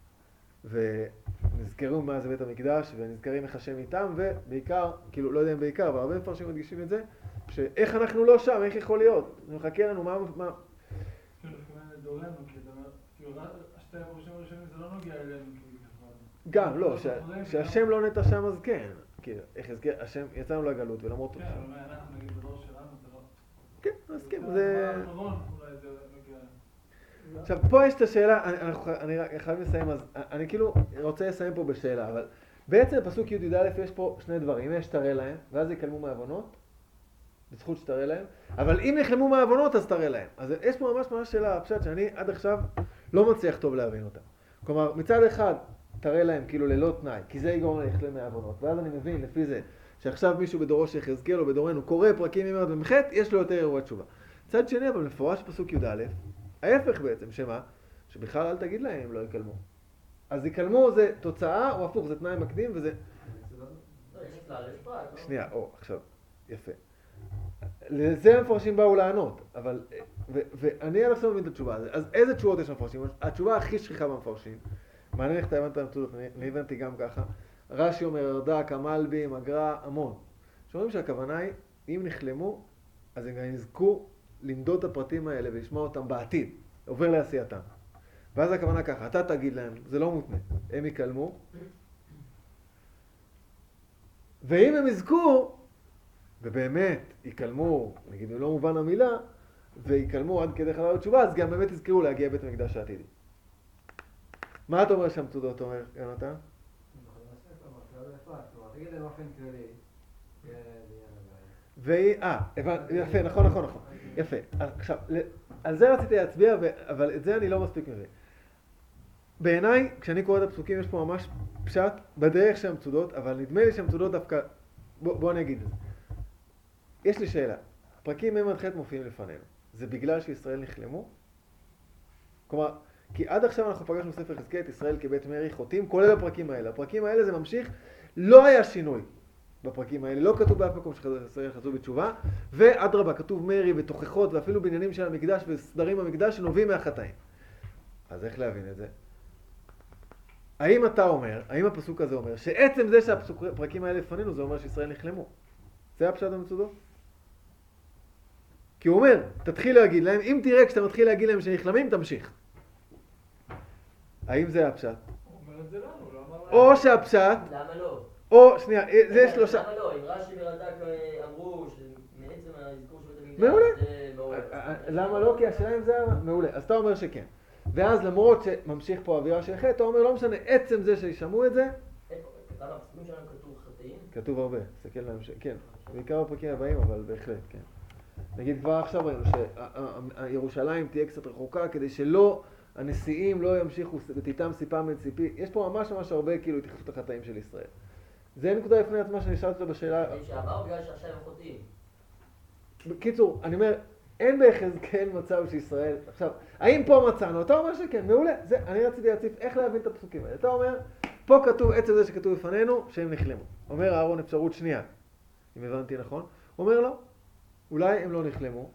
ונזכרו מה זה בית המקדש, ונזכרים איך השם איתם, ובעיקר, כאילו לא יודע אם בעיקר, אבל הרבה מפרשים מדגישים את זה, שאיך אנחנו לא שם, איך יכול להיות? זה מחכה לנו, מה... מה... כאילו, לפעמים לדורנו, כאילו, השתי הפרשים הראשונים זה לא נוגע אלינו, גם, לא, שהשם לא נטע שם אז כן, כאילו, איך יזכר, השם יצאנו לגלות ולמרות... כן, אבל מה, אנחנו נגיד בדור שלנו, זה לא... כן, אז כן, זה... האחרון, אולי זה נוגע... עכשיו, פה יש את השאלה, אני חייב לסיים, אז אני כאילו רוצה לסיים פה בשאלה, אבל בעצם בפסוק י' י"א יש פה שני דברים, יש תראה להם, ואז יקלמו מעוונות, בזכות שתראה להם, אבל אם נחלמו מעוונות אז תראה להם. אז יש פה ממש ממש שאלה, הפשט שאני עד עכשיו לא מצליח טוב להבין אותה. כלומר, מצד אחד, תראה להם כאילו ללא תנאי, כי זה יגרום להחלם מעוונות, ואז אני מבין לפי זה, שעכשיו מישהו בדורו של יחזקאל או בדורנו קורא פרקים י"א ומ"ח, יש לו יותר אירועי תשובה. צד שני, אבל מפורש פסוק י"א, ההפך בעצם, שמה? שבכלל אל תגיד להם אם לא יקלמו. אז יקלמו זה תוצאה או הפוך, זה תנאי מקדים וזה... שנייה, או, עכשיו, יפה. לזה המפרשים באו לענות, אבל... ו- ואני עד עכשיו מבין את התשובה הזאת. אז איזה תשובות יש למפרשים? התשובה הכי שכיחה במפרשים, מעניין איך אתה הבנת את המצודות, אני הבנתי גם ככה. רש"י אומר, רד"ק, המלבים, הגר"א, המון. שאומרים שהכוונה היא, אם נחלמו, אז הם גם יזכו למדוד את הפרטים האלה ולשמוע אותם בעתיד, עובר לעשייתם. ואז הכוונה ככה, אתה תגיד להם, זה לא מותנה, הם יקלמו, ואם הם יזכו, ובאמת יקלמו, נגיד לא מובן המילה, ויקלמו עד כדי חלל התשובה, אז גם באמת יזכרו להגיע בית המקדש העתידי. מה אתה אומר שהמצודות אומר, יונתן? תגיד להם אופן כללי. והיא, אה, יפה, נכון, נכון, נכון. יפה. עכשיו, על זה רציתי להצביע, אבל את זה אני לא מספיק מבין. בעיניי, כשאני קורא את הפסוקים, יש פה ממש פשט בדרך של המצודות, אבל נדמה לי שהמצודות דווקא... בוא, בוא אני אגיד את זה. יש לי שאלה. הפרקים מ' עד ח' מופיעים לפנינו. זה בגלל שישראל נחלמו? כלומר, כי עד עכשיו אנחנו פגשנו ספר יחזקאל את ישראל כבית מרי חוטאים, כולל הפרקים האלה. הפרקים האלה זה ממשיך, לא היה שינוי בפרקים האלה, לא כתוב באף מקום שישראל חזרו בתשובה, ואדרבה, כתוב מרי ותוכחות ואפילו בניינים של המקדש וסדרים במקדש שנובעים מהחטאים. אז איך להבין את זה? האם אתה אומר, האם הפסוק הזה אומר, שעצם זה שהפרקים האלה לפנינו זה אומר שישראל נחלמו? זה הפשט המצודות? כי הוא אומר, תתחיל להגיד להם, אם תראה כשאתה מתחיל להגיד להם שנחלמים, תמשיך. האם זה הפשט? הוא אומר את זה לנו, לא אמר לנו. או שהפשט, למה לא? או, שנייה, זה יש שלושה. למה לא? אם רש"י ורד"ק אמרו שמעצם האזכור של בית המקדש מעולה. זה מעורר. למה לא? כי השאלה אם זה היה מעולה. אז אתה אומר שכן. ואז למרות שממשיך פה אווירה של חטא, אתה אומר לא משנה, עצם זה שישמעו את זה, איפה? למה? הפסוקים שלנו כתוב חטאים? כתוב הרבה, תסתכל להמשך, כן. בעיקר בפרקים הבאים, אבל בהחלט, כן. נגיד כבר עכשיו ראינו שירושלים תהיה קצת רחוקה, כדי שלא, הנשיאים לא ימשיכו ותיתם סיפה מציפי. יש פה ממש ממש הרבה כאילו התייחסות לחטאים של ישראל. זה נקודה לפני עצמה שאני שאלתי לו בשאלה... חטאים שעבר בגלל שעכשיו הם חוטאים. בקיצור, אני אומר, אין ביחזקאל מצב שישראל... עכשיו, האם פה מצאנו? אתה אומר שכן, מעולה. זה, אני רציתי להציף איך להבין את הפסוקים האלה. אתה אומר, פה כתוב, עצם זה שכתוב לפנינו, שהם נחלמו. אומר אהרון אפשרות שנייה, אם הבנתי נכון. אומר לו, אולי הם לא נחלמו,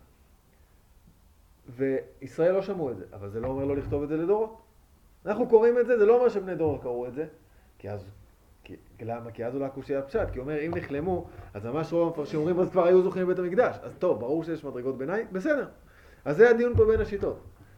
וישראל לא שמעו את זה, אבל זה לא אומר לא לכתוב את זה לדורות. אנחנו קוראים את זה, זה לא אומר שבני דור קראו את זה, כי אז... כי, למה? כי אז אולי הקושי הפשט, כי הוא אומר, אם נחלמו, אז ממש רוב המפרשים אומרים, אז כבר היו זוכים בבית המקדש. אז טוב, ברור שיש מדרגות ביניים, בסדר. אז זה הדיון פה בין השיטות.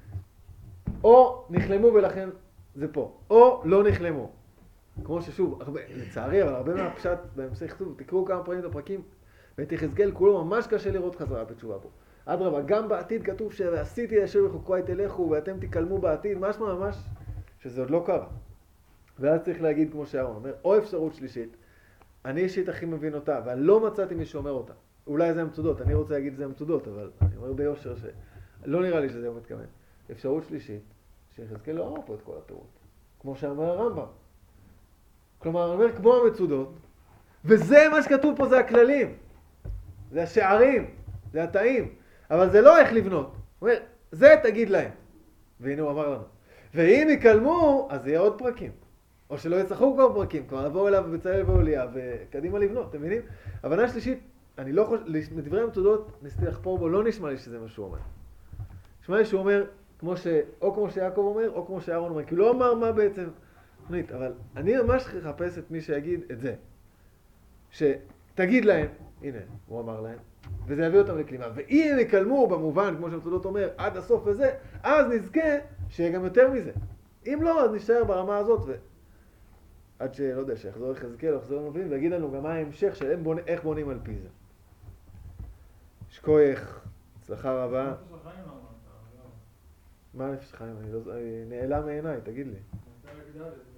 או נחלמו ולכן זה פה, או לא נחלמו. כמו ששוב, הרבה, לצערי, אבל הרבה מהפשט בהמשך כתוב, תקראו כמה פעמים את הפרקים, ואת יחזקאל כולו ממש קשה לראות חזרה בתשובה פה. אדרבה, גם בעתיד כתוב שעשיתי אשר בחוקי תלכו ואתם תקלמו בעתיד, משמע ממש שזה עוד לא קרה. ואז צריך להגיד כמו שאהרון אומר, או אפשרות שלישית, אני אישית הכי מבין אותה, אבל לא מצאתי מי שאומר אותה. אולי זה המצודות, אני רוצה להגיד זה המצודות, אבל אני אומר ביושר שלא נראה לי שזה הוא מתכוון. אפשרות שלישית, שיחזקאל לא אמר פה את כל הפירוט, כמו שאמר הרמב"ם. כלומר, אני אומר כמו המצודות, וזה מה שכתוב פה, זה הכללים, זה השערים, זה התאים, אבל זה לא איך לבנות. הוא אומר, זה תגיד להם. והנה הוא אמר לנו. ואם יקלמו, אז יהיה עוד פרקים. או שלא יצחקו כבר פרקים, כבר לבוא אליו בצלאל ואוליה, וקדימה לבנות, אתם מבינים? הבנה שלישית, אני לא חושב, לדברי המצודות, ניסיתי לחפור בו, לא נשמע לי שזה מה שהוא אומר. נשמע לי שהוא אומר, כמו ש... או כמו שיעקב אומר, או כמו שאהרון אומר, כי הוא לא אמר מה בעצם, אבל אני ממש אחפש את מי שיגיד את זה. שתגיד להם, הנה, הוא אמר להם, וזה יביא אותם לכלימה. ואם הם יקלמו במובן, כמו שהמצודות אומר, עד הסוף וזה, אז נזכה שיהיה גם יותר מזה. אם לא, אז נשאר ברמה הזאת, ו... עד שלא יודע, שיחזור יחזקאל או יחזור לנביאים, ויגיד לנו גם מה ההמשך של בונה, איך בונים על פי זה. שכוייך, הצלחה רבה. נפש החיים לא אמרת, אבל לא. מה נפש החיים? אני לא... נעלם מעיניי, תגיד לי. פרק ד'